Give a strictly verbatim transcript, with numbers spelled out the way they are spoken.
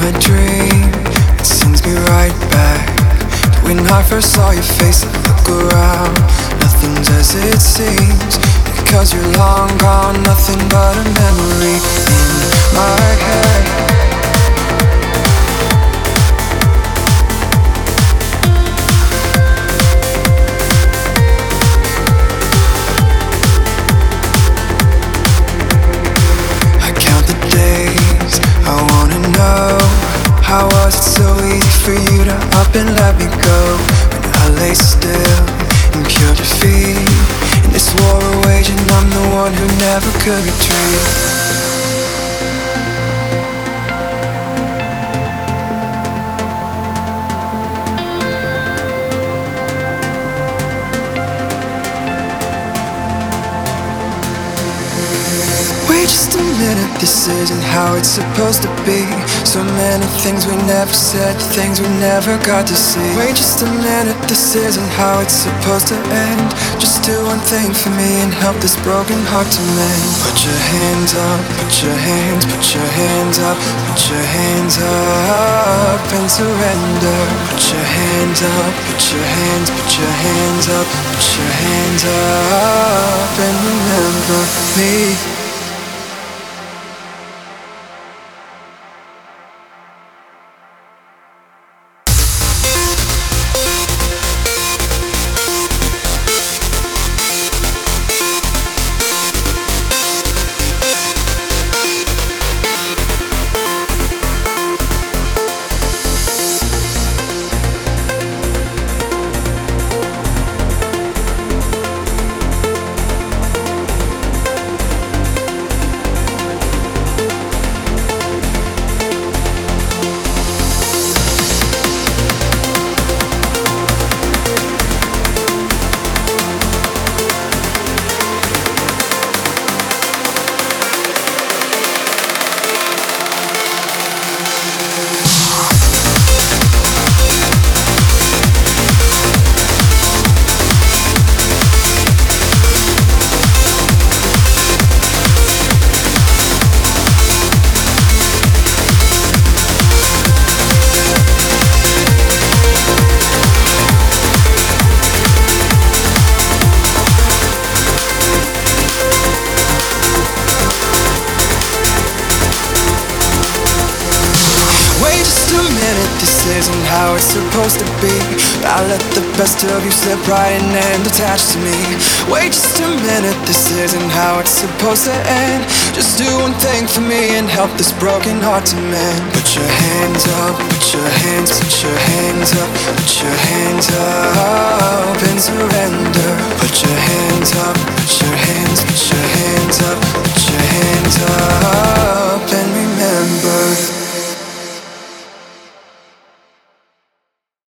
a dream, it sends me right back to when I first saw your face. I look around, nothing's as it seems, because you're long gone, nothing but a memory in my head. How was it so easy for you to up and let me go, when I lay still in pure defeat? In this war we're waging, I'm the one who never could retreat. Wait just a minute, this isn't how it's supposed to be. So many things we never said, things we never got to see. Wait just a minute, this isn't how it's supposed to end. Just do one thing for me and help this broken heart to mend. Put your hands up, put your hands, put your hands up, put your hands up and surrender. Put your hands up, put your hands, put your hands up, put your hands up and remember me. This isn't how it's supposed to be, but I let the best of you slip right in and attach to me. Wait just a minute, this isn't how it's supposed to end. Just do one thing for me and help this broken heart to mend. Put your hands up, put your hands, put your hands up, put your hands up and surrender. Put your hands up, put your hands